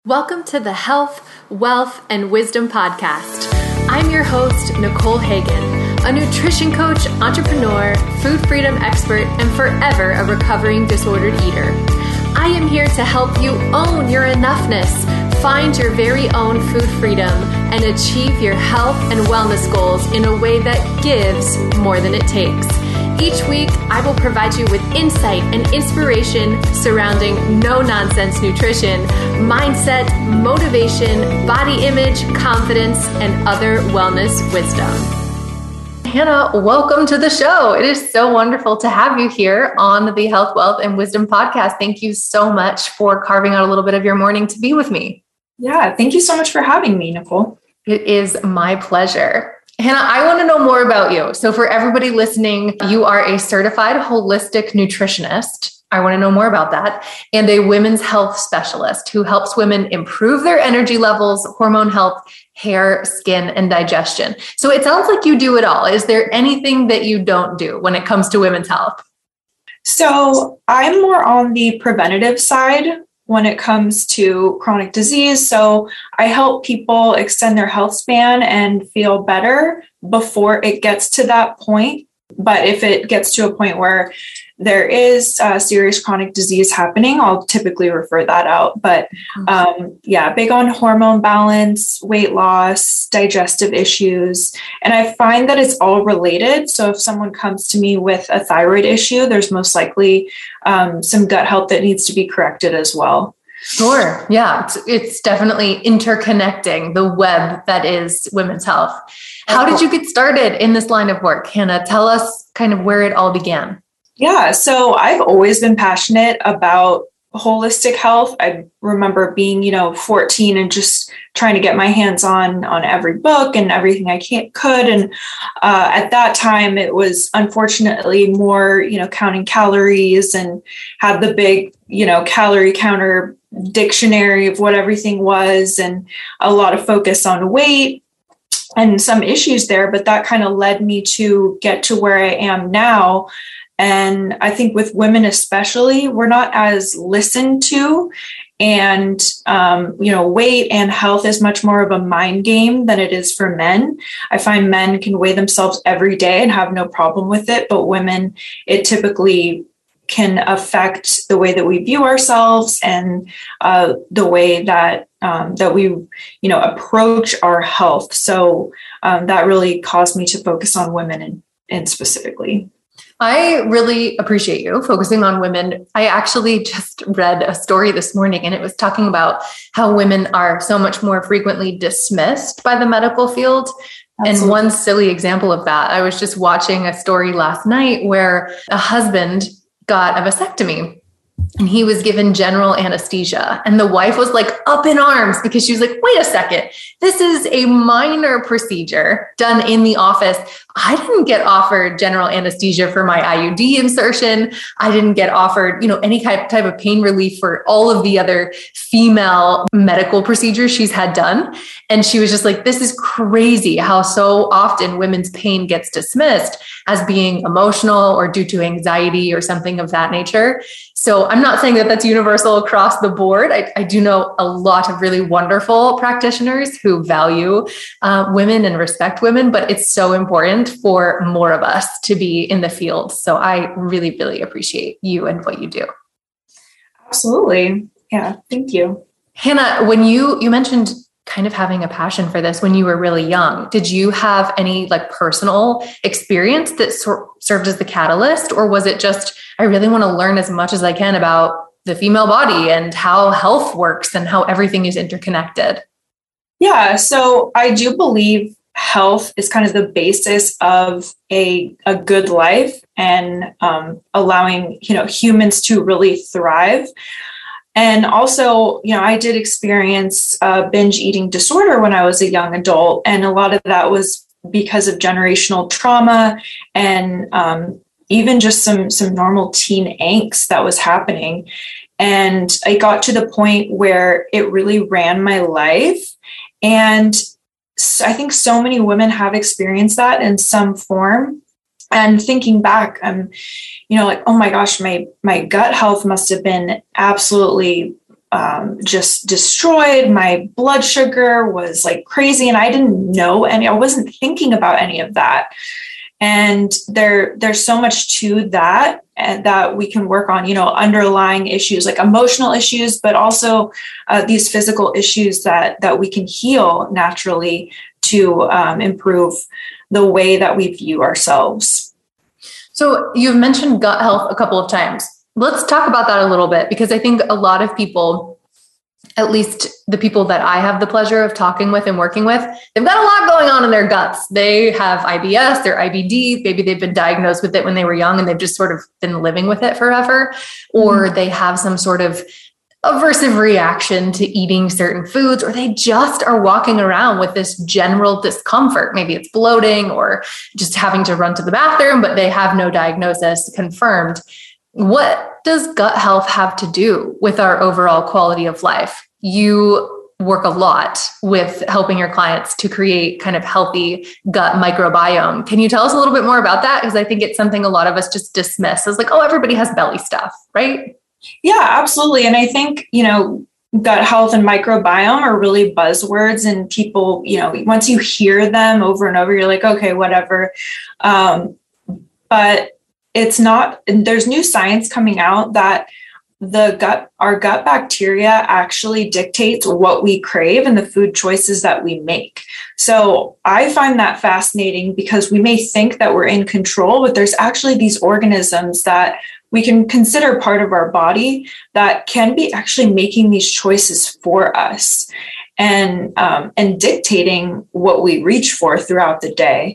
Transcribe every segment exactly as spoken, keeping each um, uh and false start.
Welcome to the Health, Wealth, and Wisdom Podcast. I'm your host, Nicole Hagan, a nutrition coach, entrepreneur, food freedom expert, and forever a recovering disordered eater. I am here to help you own your enoughness, find your very own food freedom, and achieve your health and wellness goals in a way that gives more than it takes. Each week, I will provide you with insight and inspiration surrounding no-nonsense nutrition, mindset, motivation, body image, confidence, and other wellness wisdom. Hannah, welcome to the show. It is so wonderful to have you here on the Health, Wealth, and Wisdom podcast. Thank you so much for carving out a little bit of your morning to be with me. Yeah, thank you so much for having me, Nicole. It is my pleasure. Hannah, I want to know more about you. So for everybody listening, you are a certified holistic nutritionist. I want to know more about that. And a women's health specialist who helps women improve their energy levels, hormone health, hair, skin, and digestion. So it sounds like you do it all. Is there anything that you don't do when it comes to women's health? So I'm more on the preventative side when it comes to chronic disease. So I help people extend their health span and feel better before it gets to that point. But if it gets to a point where there is uh, serious chronic disease happening, I'll typically refer that out. But um, yeah, big on hormone balance, weight loss, digestive issues. And I find that it's all related. So if someone comes to me with a thyroid issue, there's most likely um, some gut health that needs to be corrected as well. Sure. Yeah. It's, it's definitely interconnecting the web that is women's health. How did you get started in this line of work? Hannah, tell us kind of where it all began. Yeah. So I've always been passionate about holistic health. I remember being, you know, fourteen and just trying to get my hands on, on every book and everything I can, could. And uh, at that time, it was unfortunately more, you know, counting calories and had the big, you know, calorie counter dictionary of what everything was and a lot of focus on weight and some issues there. But that kind of led me to get to where I am now. And I think with women especially, we're not as listened to. And, um, you know, weight and health is much more of a mind game than it is for men. I find men can weigh themselves every day and have no problem with it. But women, it typically can affect the way that we view ourselves and uh, the way that um, that we, you know, approach our health. So um, that really caused me to focus on women and, and specifically. I really appreciate you focusing on women. I actually just read a story this morning and it was talking about how women are so much more frequently dismissed by the medical field. Absolutely. And one silly example of that, I was just watching a story last night where a husband got a vasectomy and he was given general anesthesia. And the wife was like up in arms because she was like, wait a second, this is a minor procedure done in the office. I didn't get offered general anesthesia for my I U D insertion. I didn't get offered, you know, any type, type of pain relief for all of the other female medical procedures she's had done. And she was just like, this is crazy how so often women's pain gets dismissed as being emotional or due to anxiety or something of that nature. So I'm not saying that that's universal across the board. I, I do know a lot of really wonderful practitioners who value uh, women and respect women, but it's so important for more of us to be in the field. So I really, really appreciate you and what you do. Absolutely. Yeah. Thank you. Hannah, when you, you mentioned kind of having a passion for this when you were really young, did you have any like personal experience that sor- served as the catalyst? Or was it just, I really want to learn as much as I can about the female body and how health works and how everything is interconnected? Yeah. So I do believe health is kind of the basis of a, a good life and um, allowing, you know, humans to really thrive. And also, you know, I did experience a binge eating disorder when I was a young adult. And a lot of that was because of generational trauma and um, even just some, some normal teen angst that was happening. And I got to the point where it really ran my life. And I think so many women have experienced that in some form. And thinking back, I'm, you know, like, oh my gosh, my, my gut health must have been absolutely um, just destroyed. My blood sugar was like crazy, and I didn't know any, I wasn't thinking about any of that. And there, there's so much to that and that we can work on, you know, underlying issues like emotional issues, but also uh, these physical issues that that we can heal naturally to um, improve the way that we view ourselves. So you've mentioned gut health a couple of times. Let's talk about that a little bit, because I think a lot of people, at least the people that I have the pleasure of talking with and working with, they've got a lot going on in their guts. They have I B S, they're I B D, maybe they've been diagnosed with it when they were young and they've just sort of been living with it forever, or mm-hmm. they have some sort of aversive reaction to eating certain foods, or they just are walking around with this general discomfort. Maybe it's bloating or just having to run to the bathroom, but they have no diagnosis confirmed. What does gut health have to do with our overall quality of life? You work a lot with helping your clients to create kind of healthy gut microbiome. Can you tell us a little bit more about that? Because I think it's something a lot of us just dismiss as like, oh, everybody has belly stuff, right? Yeah, absolutely. And I think, you know, gut health and microbiome are really buzzwords, and people, you know, once you hear them over and over, you're like, okay, whatever. Um, but it's not, there's new science coming out that the gut, our gut bacteria actually dictates what we crave and the food choices that we make. So I find that fascinating, because we may think that we're in control, but there's actually these organisms that we can consider part of our body that can be actually making these choices for us and um, and dictating what we reach for throughout the day.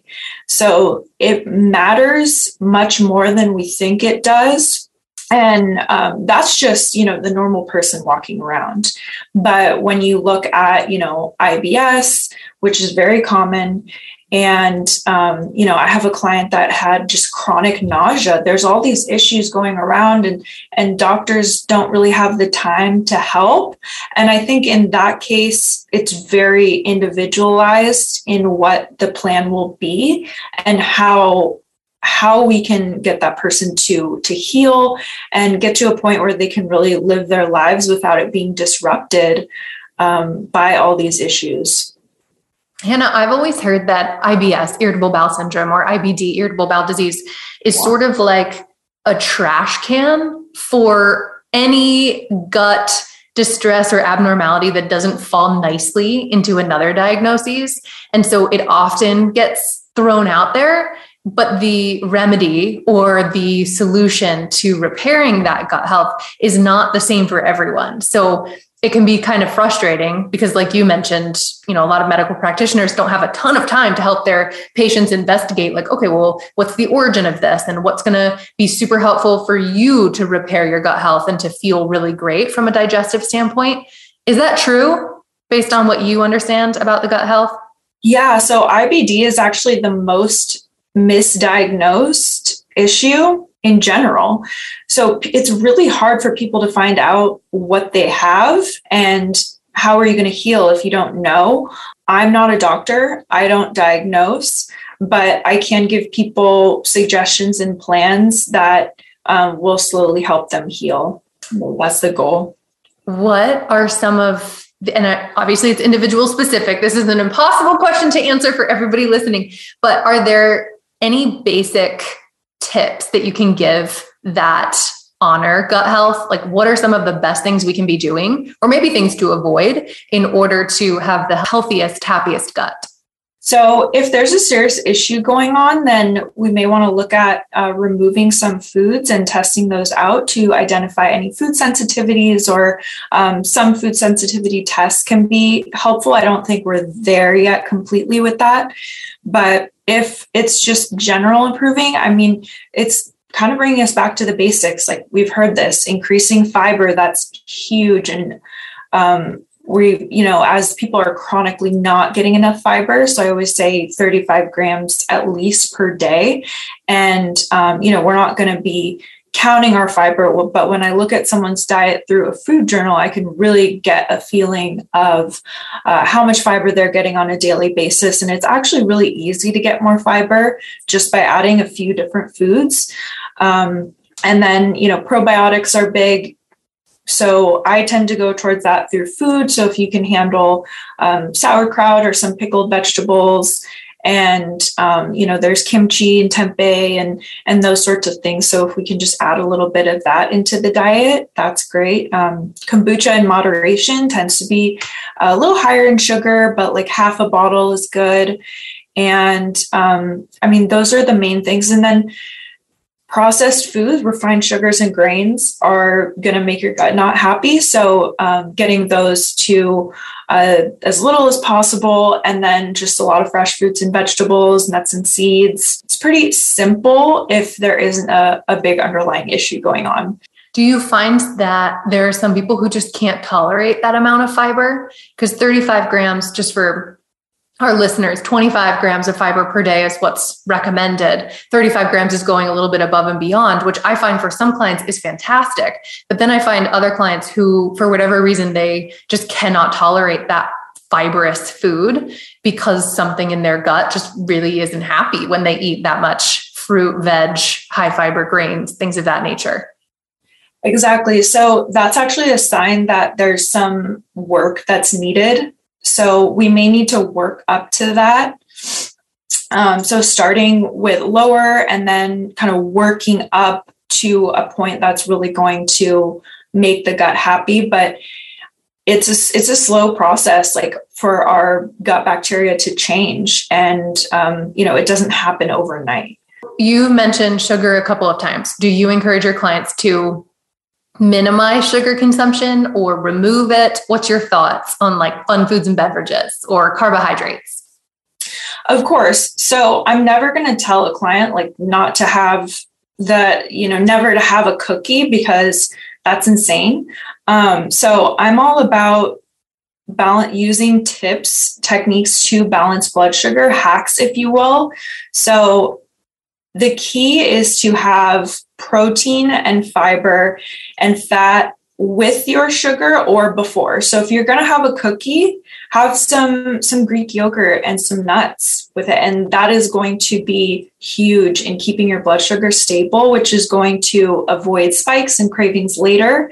So it matters much more than we think it does. And um, that's just, you know, the normal person walking around. But when you look at, you know, I B S, which is very common, and, um, you know, I have a client that had just chronic nausea. There's all these issues going around, and, and doctors don't really have the time to help. And I think in that case, it's very individualized in what the plan will be and how how we can get that person to, to heal and get to a point where they can really live their lives without it being disrupted um, by all these issues. Hannah, I've always heard that I B S, irritable bowel syndrome, or I B D, irritable bowel disease, is wow. sort of like a trash can for any gut distress or abnormality that doesn't fall nicely into another diagnosis. And so it often gets thrown out there. But the remedy or the solution to repairing that gut health is not the same for everyone. So it can be kind of frustrating because, like you mentioned, you know, a lot of medical practitioners don't have a ton of time to help their patients investigate, like, okay, well, what's the origin of this and what's going to be super helpful for you to repair your gut health and to feel really great from a digestive standpoint. Is that true based on what you understand about the gut health? Yeah. So I B D is actually the most misdiagnosed issue in general. So it's really hard for people to find out what they have, and how are you going to heal if you don't know? I'm not a doctor. I don't diagnose, but I can give people suggestions and plans that um, will slowly help them heal. That's the goal. What are some of And obviously it's individual specific. This is an impossible question to answer for everybody listening, but are there any basic tips that you can give that honor gut health? Like, what are some of the best things we can be doing, or maybe things to avoid, in order to have the healthiest, happiest gut? So if there's a serious issue going on, then we may want to look at uh, removing some foods and testing those out to identify any food sensitivities, or um, some food sensitivity tests can be helpful. I don't think we're there yet completely with that. But if it's just general improving, I mean, it's kind of bringing us back to the basics. Like we've heard this, increasing fiber, that's huge. And um, we, you know, as people are chronically not getting enough fiber, so I always say thirty-five grams at least per day. And, um, you know, we're not going to be counting our fiber, but when I look at someone's diet through a food journal, I can really get a feeling of uh, how much fiber they're getting on a daily basis. And it's actually really easy to get more fiber just by adding a few different foods. Um, and then, you know, probiotics are big. So I tend to go towards that through food. So if you can handle um, sauerkraut or some pickled vegetables, and um, you know, there's kimchi and tempeh and and those sorts of things. So if we can just add a little bit of that into the diet, that's great. Um, kombucha in moderation tends to be a little higher in sugar, but like half a bottle is good. And um, I mean, those are the main things. And then processed foods, refined sugars and grains are going to make your gut not happy. So um, getting those to uh, as little as possible, and then just a lot of fresh fruits and vegetables, nuts and seeds. It's pretty simple if there isn't a, a big underlying issue going on. Do you find that there are some people who just can't tolerate that amount of fiber? Because thirty-five grams, just for our listeners, twenty-five grams of fiber per day is what's recommended. thirty-five grams is going a little bit above and beyond, which I find for some clients is fantastic. But then I find other clients who, for whatever reason, they just cannot tolerate that fibrous food because something in their gut just really isn't happy when they eat that much fruit, veg, high fiber grains, things of that nature. Exactly. So that's actually a sign that there's some work that's needed. So we may need to work up to that. Um, so starting with lower and then kind of working up to a point that's really going to make the gut happy. But it's a, it's a slow process, like for our gut bacteria to change. And, um, you know, it doesn't happen overnight. You mentioned sugar a couple of times. Do you encourage your clients to minimize sugar consumption or remove it? What's your thoughts on like fun foods and beverages or carbohydrates? Of course. So I'm never going to tell a client like not to have the, you know, never to have a cookie, because that's insane. Um, so I'm all about balance, using tips, techniques to balance blood sugar, hacks, if you will. So the key is to have protein and fiber and fat with your sugar or before. So if you're going to have a cookie, have some, some Greek yogurt and some nuts with it. And that is going to be huge in keeping your blood sugar stable, which is going to avoid spikes and cravings later.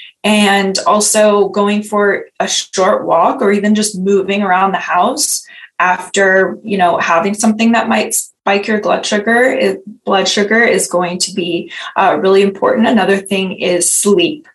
And also going for a short walk or even just moving around the house after, you know, having something that might spike your blood sugar. It, blood sugar is going to be uh, really important. Another thing is sleep.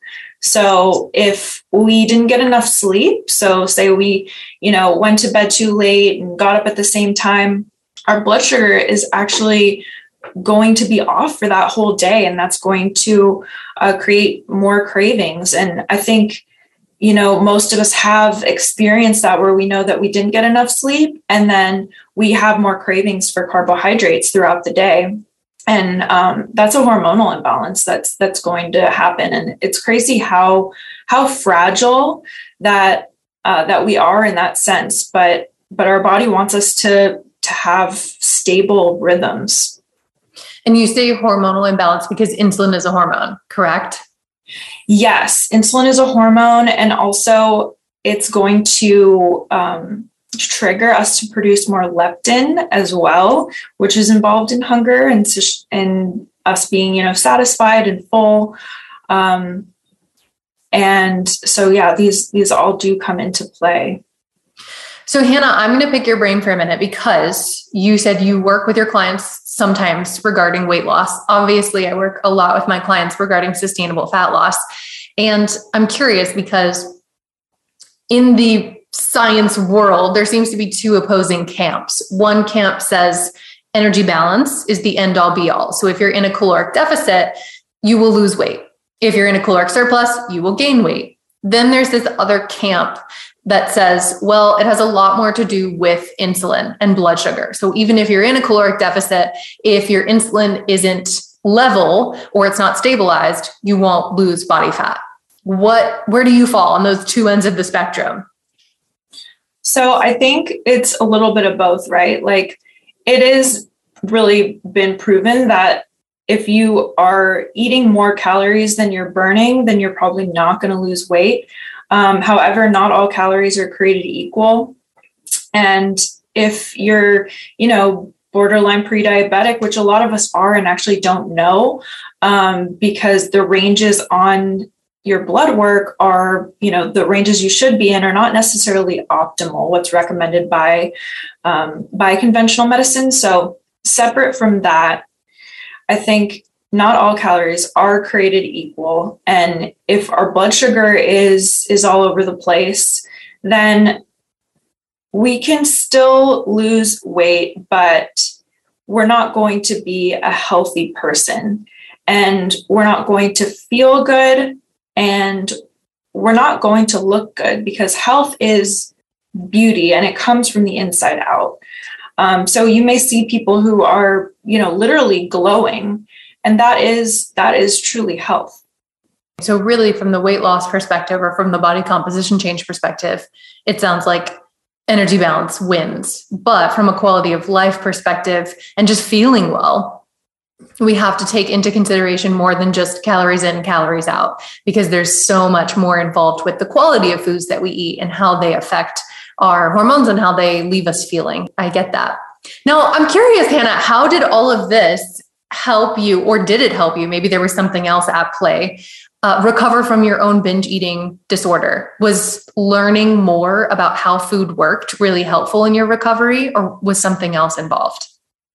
So if we didn't get enough sleep, so say we, you know, went to bed too late and got up at the same time, our blood sugar is actually going to be off for that whole day. And that's going to uh, create more cravings. And I think, you know, most of us have experienced that, where we know that we didn't get enough sleep and then we have more cravings for carbohydrates throughout the day. And um, that's a hormonal imbalance that's that's going to happen. And it's crazy how how fragile that uh, that we are in that sense. But but our body wants us to to have stable rhythms. And you say hormonal imbalance because insulin is a hormone, correct? Yes, insulin is a hormone, and also it's going to um, trigger us to produce more leptin as well, which is involved in hunger and and us being, you know, satisfied and full. Um, and so, yeah, these these all do come into play. So, Hannah, I'm going to pick your brain for a minute, because you said you work with your clients sometimes regarding weight loss. Obviously, I work a lot with my clients regarding sustainable fat loss. And I'm curious because in the science world, there seems to be two opposing camps. One camp says energy balance is the end all be all. So if you're in a caloric deficit, you will lose weight. If you're in a caloric surplus, you will gain weight. Then there's this other camp that says, well, it has a lot more to do with insulin and blood sugar. So even if you're in a caloric deficit, if your insulin isn't level or it's not stabilized, you won't lose body fat. What, where do you fall on those two ends of the spectrum? So I think it's a little bit of both, right? Like, it is really been proven that if you are eating more calories than you're burning, then you're probably not going to lose weight. Um, however, not all calories are created equal. And if you're, you know, borderline pre-diabetic, which a lot of us are and actually don't know, um, because the ranges on your blood work are, you know, the ranges you should be in are not necessarily optimal, what's recommended by, um, by conventional medicine. So separate from that, I think not all calories are created equal. And if our blood sugar is, is all over the place, then we can still lose weight, but we're not going to be a healthy person, and we're not going to feel good, and we're not going to look good, because health is beauty and it comes from the inside out. Um, so you may see people who are, you know, literally glowing, and that is, that is truly health. So really from the weight loss perspective or from the body composition change perspective, it sounds like energy balance wins. But from a quality of life perspective and just feeling well, we have to take into consideration more than just calories in, calories out, because there's so much more involved with the quality of foods that we eat and how they affect our hormones and how they leave us feeling. I get that. Now, I'm curious, Hannah, how did all of this help you, or did it help you? Maybe there was something else at play. Uh, recover from your own binge eating disorder? Was learning more about how food worked really helpful in your recovery, or was something else involved?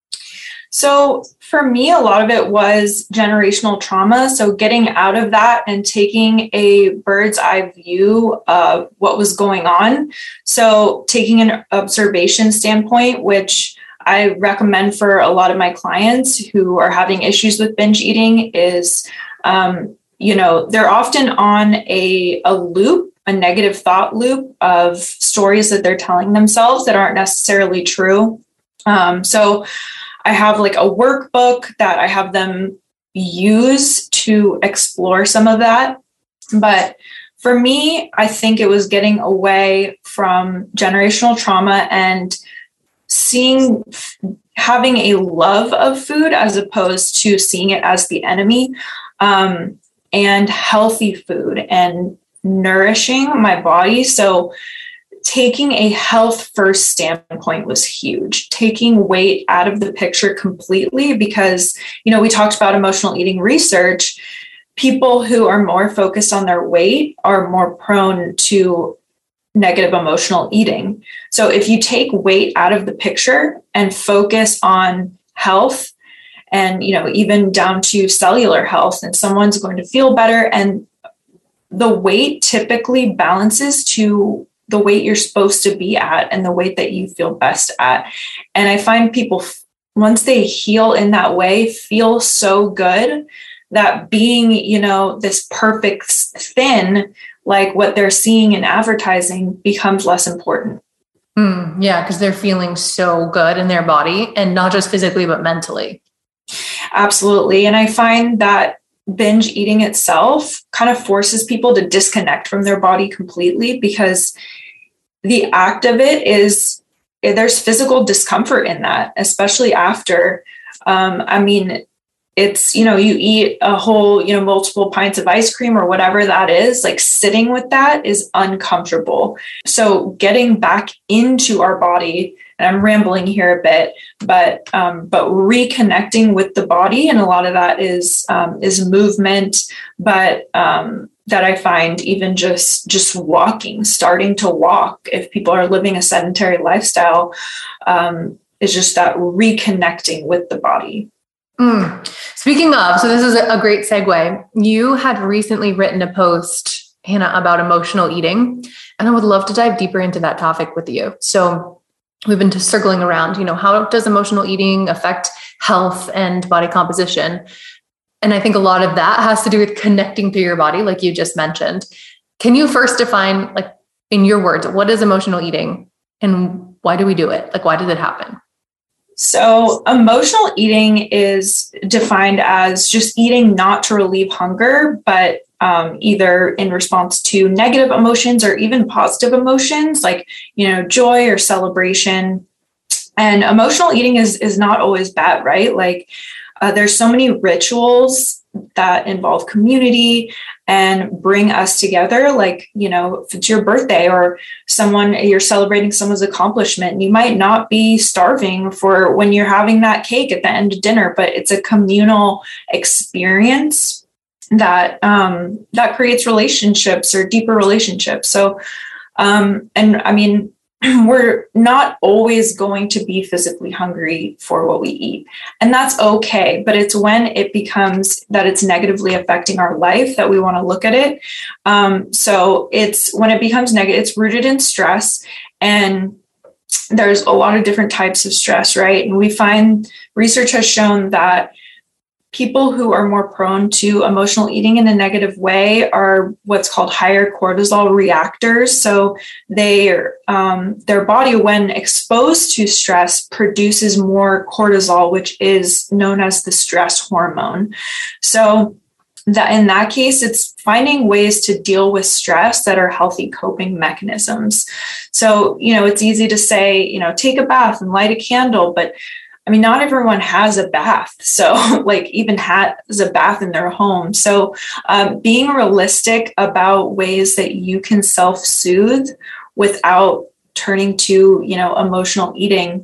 So for me, a lot of it was generational trauma. So getting out of that and taking a bird's eye view of what was going on. So taking an observation standpoint, which I recommend for a lot of my clients who are having issues with binge eating, is, um, you know, they're often on a, a loop, a negative thought loop of stories that they're telling themselves that aren't necessarily true. Um, so I have like a workbook that I have them use to explore some of that. But for me, I think it was getting away from generational trauma and seeing, having a love of food as opposed to seeing it as the enemy. Um, and healthy food and nourishing my body. So taking a health first standpoint was huge. Taking weight out of the picture completely, because, you know, we talked about emotional eating research. People who are more focused on their weight are more prone to negative emotional eating. So if you take weight out of the picture and focus on health, and, you know, even down to cellular health, and someone's going to feel better. And the weight typically balances to the weight you're supposed to be at and the weight that you feel best at. And I find people, once they heal in that way, feel so good that being, you know, this perfect thin, like what they're seeing in advertising, becomes less important. Mm, yeah, because they're feeling so good in their body, and not just physically, but mentally. Absolutely. And I find that binge eating itself kind of forces people to disconnect from their body completely, because the act of it is, there's physical discomfort in that, especially after. Um, I mean, it's, you know, you eat a whole, you know, multiple pints of ice cream or whatever that is, like sitting with that is uncomfortable. So getting back into our body, and I'm rambling here a bit, but um, but reconnecting with the body, and a lot of that is um, is movement. But um, that I find even just just walking, starting to walk, if people are living a sedentary lifestyle, um, is just that reconnecting with the body. Mm. Speaking of, so this is a great segue. You had recently written a post, Hannah, about emotional eating, and I would love to dive deeper into that topic with you. So we've been just circling around, you know, how does emotional eating affect health and body composition? And I think a lot of that has to do with connecting to your body, like you just mentioned. Can you first define, like in your words, what is emotional eating and why do we do it? Like, why did it happen? So emotional eating is defined as just eating not to relieve hunger, but um, either in response to negative emotions or even positive emotions, like, you know, joy or celebration. And emotional eating is, is not always bad, right? Like uh, there's so many rituals that involve community and bring us together. Like, you know, if it's your birthday or someone, you're celebrating someone's accomplishment, you might not be starving for when you're having that cake at the end of dinner, but it's a communal experience. that um, that creates relationships or deeper relationships. So, um, and I mean, we're not always going to be physically hungry for what we eat. And that's okay. But it's when it becomes that it's negatively affecting our life that we want to look at it. Um, so it's when it becomes negative, it's rooted in stress. And there's a lot of different types of stress, right? And we find research has shown that people who are more prone to emotional eating in a negative way are what's called higher cortisol reactors. So they, um, their body, when exposed to stress, produces more cortisol, which is known as the stress hormone. So that in that case, it's finding ways to deal with stress that are healthy coping mechanisms. So, you know, it's easy to say, you know, take a bath and light a candle, but I mean, not everyone has a bath. So like even has a bath in their home. So um, being realistic about ways that you can self-soothe without turning to, you know, emotional eating,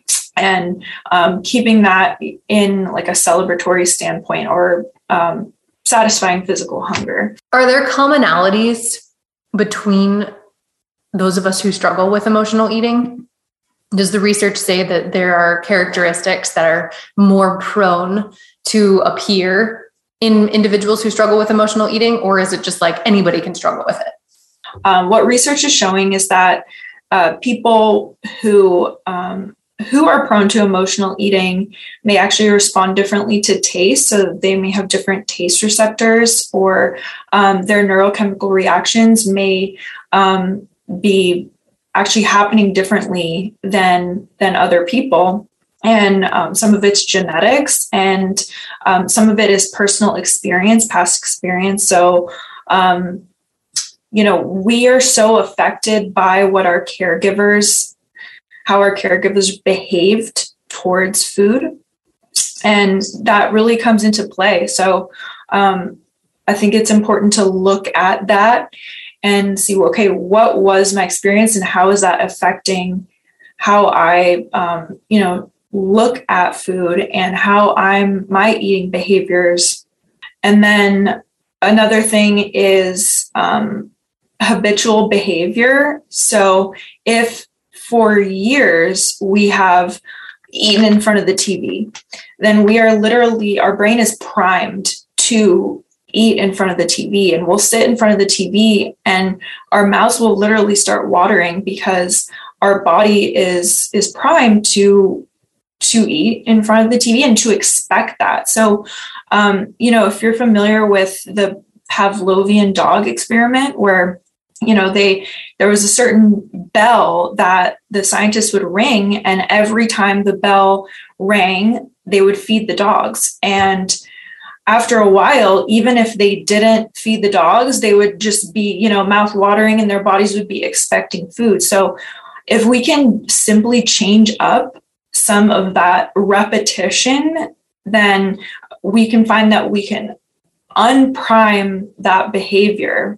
and um, keeping that in like a celebratory standpoint, or um, satisfying physical hunger. Are there commonalities between those of us who struggle with emotional eating? Does the research say that there are characteristics that are more prone to appear in individuals who struggle with emotional eating, or is it just like anybody can struggle with it? Um, what research is showing is that uh, people who um, who are prone to emotional eating may actually respond differently to taste. So they may have different taste receptors, or um, their neurochemical reactions may um, be actually happening differently than than other people. And um, some of it's genetics, and um, some of it is personal experience, past experience. So, um, you know, we are so affected by what our caregivers, how our caregivers behaved towards food. And that really comes into play. So um, I think it's important to look at that and see, okay, what was my experience and how is that affecting how I, um, you know, look at food and how I'm, my eating behaviors. And then another thing is um, habitual behavior. So if for years we have eaten in front of the T V, then we are literally, our brain is primed to eat in front of the T V, and we'll sit in front of the T V and our mouths will literally start watering because our body is is primed to to eat in front of the T V and to expect that. So, um, you know, if you're familiar with the Pavlovian dog experiment, where, you know, they there was a certain bell that the scientists would ring, and every time the bell rang, they would feed the dogs. And after a while, even if they didn't feed the dogs, they would just be, you know, mouth watering and their bodies would be expecting food. So if we can simply change up some of that repetition, then we can find that we can unprime that behavior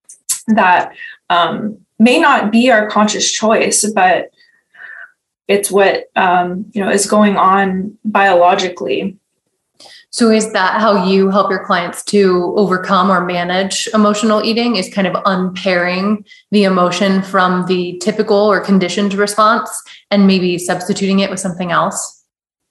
that um, may not be our conscious choice, but it's what, um, you know, is going on biologically. So is that how you help your clients to overcome or manage emotional eating, is kind of unpairing the emotion from the typical or conditioned response and maybe substituting it with something else?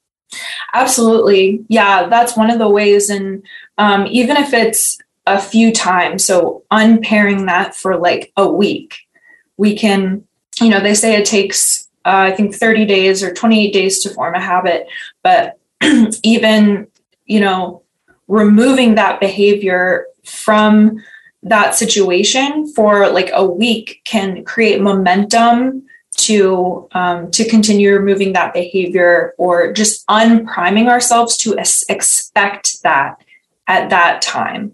Absolutely. Yeah, that's one of the ways. And um, even if it's a few times, so unpairing that for like a week, we can, you know, they say it takes, uh, I think thirty days or twenty-eight days to form a habit, but even you know, removing that behavior from that situation for like a week can create momentum to um, to continue removing that behavior, or just unpriming ourselves to es- expect that at that time.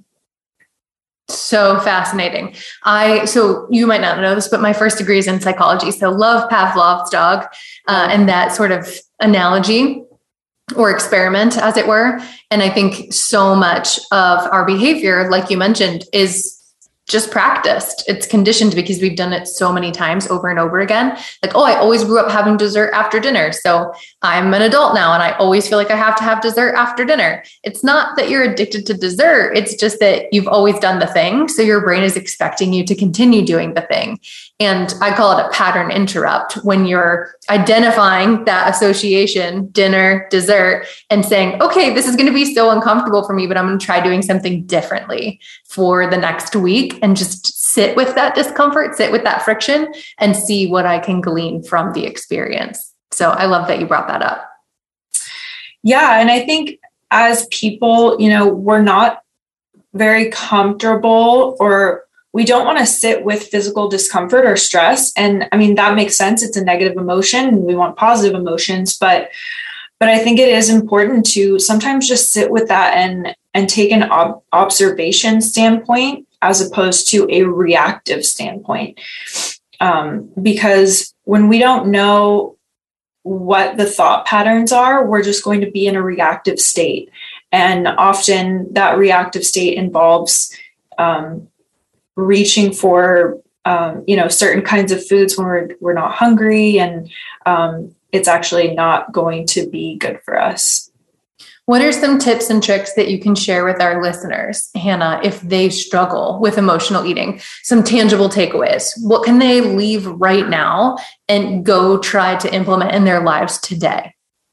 So fascinating. I, so you might not know this, but my first degree is in psychology. So love Pavlov's dog uh, and that sort of analogy or experiment, as it were. And I think so much of our behavior, like you mentioned, is just practiced. It's conditioned because we've done it so many times over and over again. Like, oh, I always grew up having dessert after dinner. So I'm an adult now and I always feel like I have to have dessert after dinner. It's not that you're addicted to dessert. It's just that you've always done the thing. So your brain is expecting you to continue doing the thing. And I call it a pattern interrupt when you're identifying that association, dinner, dessert, and saying, okay, this is going to be so uncomfortable for me, but I'm going to try doing something differently for the next week and just sit with that discomfort, sit with that friction and see what I can glean from the experience. So I love that you brought that up. Yeah. And I think as people, you know, we're not very comfortable or we don't want to sit with physical discomfort or stress. And I mean, that makes sense. It's a negative emotion. We want positive emotions, but, but I think it is important to sometimes just sit with that and, and take an ob- observation standpoint as opposed to a reactive standpoint. Um, because when we don't know what the thought patterns are, we're just going to be in a reactive state. And often that reactive state involves, um, reaching for, um, you know, certain kinds of foods when we're, we're not hungry, and um, it's actually not going to be good for us. What are some tips and tricks that you can share with our listeners, Hannah, if they struggle with emotional eating? Some tangible takeaways. What can they leave right now and go try to implement in their lives today?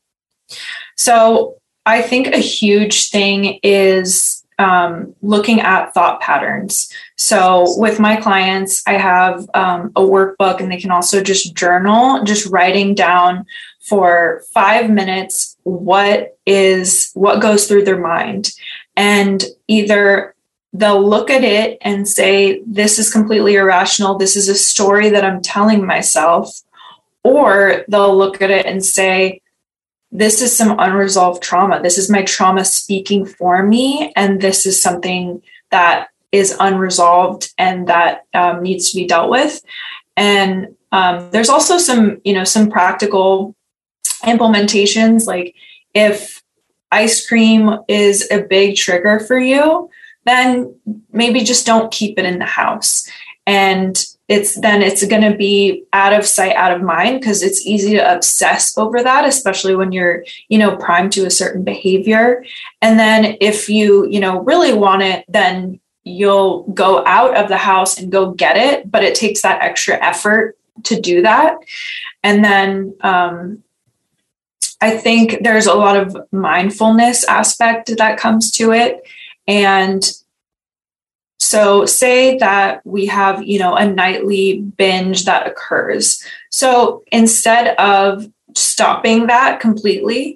So I think a huge thing is um, looking at thought patterns. So with my clients, I have um, a workbook, and they can also just journal, just writing down for five minutes what is what goes through their mind. And either they'll look at it and say, this is completely irrational, this is a story that I'm telling myself, or they'll look at it and say, this is some unresolved trauma. This is my trauma speaking for me. And this is something that is unresolved and that um, needs to be dealt with. And um, there's also some, you know, some practical implementations. Like if ice cream is a big trigger for you, then maybe just don't keep it in the house. And it's then it's going to be out of sight, out of mind, because it's easy to obsess over that, especially when you're, you know, primed to a certain behavior. And then if you, you know, really want it, then you'll go out of the house and go get it. But it takes that extra effort to do that. And then um, I think there's a lot of mindfulness aspect that comes to it. And so say that we have, you know, a nightly binge that occurs. So instead of stopping that completely,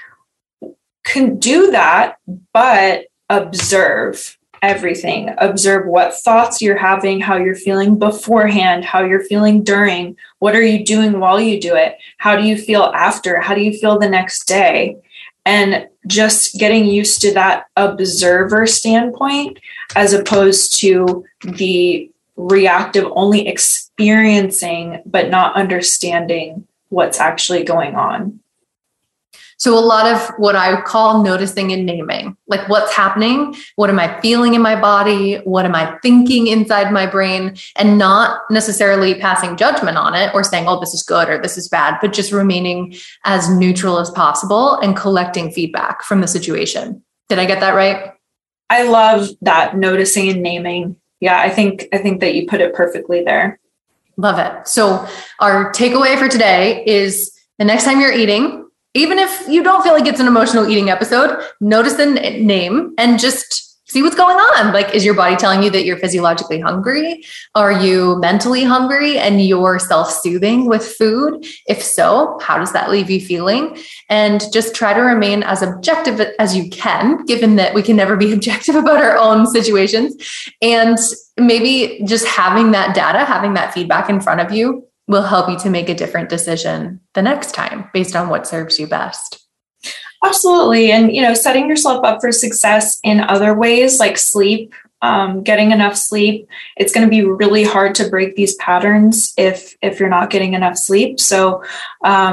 can do that, but observe everything. Observe what thoughts you're having, how you're feeling beforehand, how you're feeling during, what are you doing while you do it? How do you feel after? How do you feel the next day? And just getting used to that observer standpoint as opposed to the reactive, only experiencing but not understanding what's actually going on. So a lot of what I call noticing and naming, like what's happening, what am I feeling in my body, what am I thinking inside my brain, and not necessarily passing judgment on it or saying, oh, this is good or this is bad, but just remaining as neutral as possible and collecting feedback from the situation. Did I get that right? I love that, noticing and naming. Yeah, I think I think that you put it perfectly there. Love it. So our takeaway for today is the next time you're eating, even if you don't feel like it's an emotional eating episode, notice the n- name and just see what's going on. Like, is your body telling you that you're physiologically hungry? Are you mentally hungry and you're self-soothing with food? If so, how does that leave you feeling? And just try to remain as objective as you can, given that we can never be objective about our own situations. And maybe just having that data, having that feedback in front of you will help you to make a different decision the next time based on what serves you best. Absolutely. And, you know, setting yourself up for success in other ways like sleep, um, getting enough sleep. It's going to be really hard to break these patterns if, if you're not getting enough sleep. So um,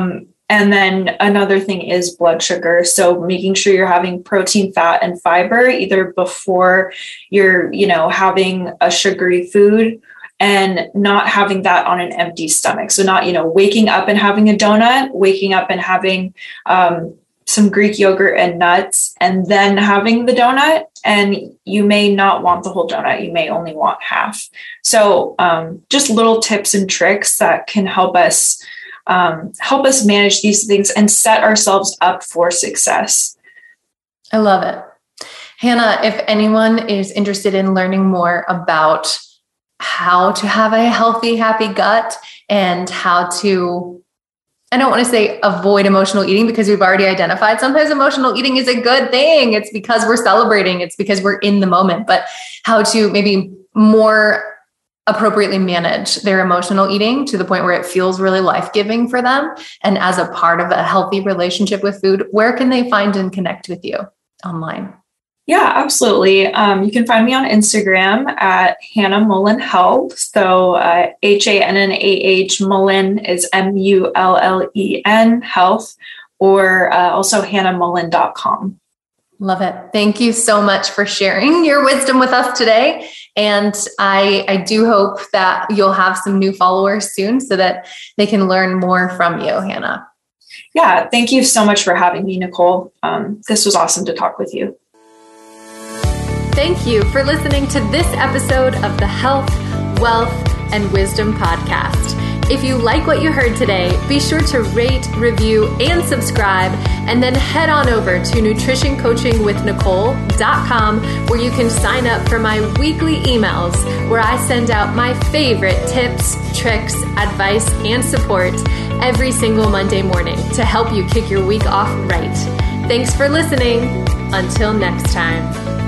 And then another thing is blood sugar. So making sure you're having protein, fat, and fiber either before you're, you know, having a sugary food, and not having that on an empty stomach. So not, you know, waking up and having a donut, waking up and having um, some Greek yogurt and nuts, and then having the donut. And you may not want the whole donut. You may only want half. So um, just little tips and tricks that can help us um, help us manage these things and set ourselves up for success. I love it. Hannah, if anyone is interested in learning more about how to have a healthy, happy gut and how to, I don't want to say avoid emotional eating, because we've already identified sometimes emotional eating is a good thing. It's because we're celebrating. It's because we're in the moment, but how to maybe more appropriately manage their emotional eating to the point where it feels really life-giving for them. And as a part of a healthy relationship with food, where can they find and connect with you online? Yeah, absolutely. Um, you can find me on Instagram at Hannah Mullen Health. So uh, H A N N A H Mullen is M U L L E N Health, or uh, also hannah mullen dot com. Love it. Thank you so much for sharing your wisdom with us today. And I, I do hope that you'll have some new followers soon so that they can learn more from you, Hannah. Yeah, thank you so much for having me, Nicole. Um, this was awesome to talk with you. Thank you for listening to this episode of the Health, Wealth, and Wisdom Podcast. If you like what you heard today, be sure to rate, review, and subscribe, and then head on over to nutrition coaching with nicole dot com, where you can sign up for my weekly emails where I send out my favorite tips, tricks, advice, and support every single Monday morning to help you kick your week off right. Thanks for listening. Until next time.